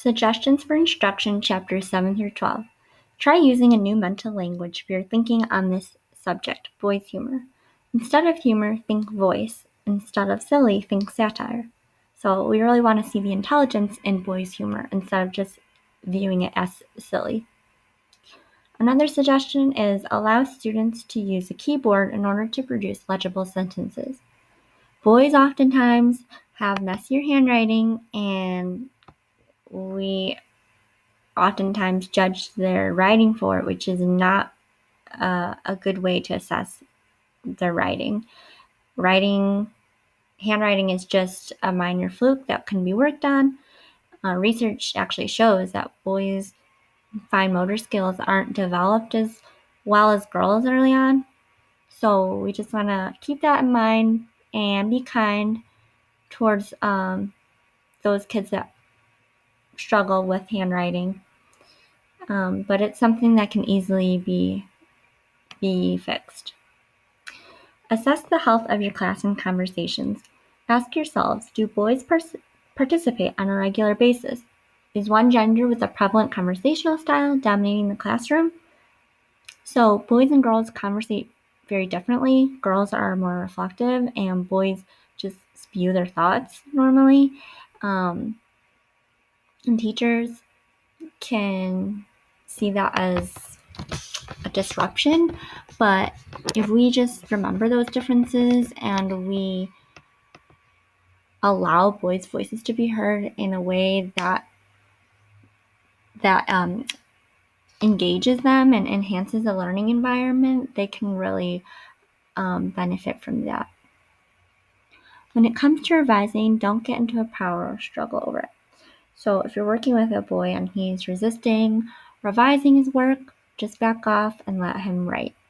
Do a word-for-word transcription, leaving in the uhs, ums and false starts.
Suggestions for instruction, chapters seven through twelve. Try using a new mental language if you're thinking on this subject, boys' humor. Instead of humor, think voice. Instead of silly, think satire. So we really want to see the intelligence in boys' humor instead of just viewing it as silly. Another suggestion is allow students to use a keyboard in order to produce legible sentences. Boys oftentimes have messier handwriting, and we oftentimes judge their writing for it, which is not uh, a good way to assess their writing. Writing, handwriting is just a minor fluke that can be worked on. Uh, research actually shows that boys' fine motor skills aren't developed as well as girls early on. So we just want to keep that in mind and be kind towards um, those kids that struggle with handwriting. Um, but it's something that can easily be be fixed. Assess the health of your class in conversations. Ask yourselves, do boys pers- participate on a regular basis? Is one gender with a prevalent conversational style dominating the classroom? So boys and girls conversate very differently. Girls are more reflective and boys just spew their thoughts normally. Um, and teachers can see that as a disruption, but if we just remember those differences and we allow boys' voices to be heard in a way that that um, engages them and enhances the learning environment, they can really um, benefit from that. When it comes to revising, don't get into a power struggle over it. So if you're working with a boy and he's resisting revising his work, just back off and let him write.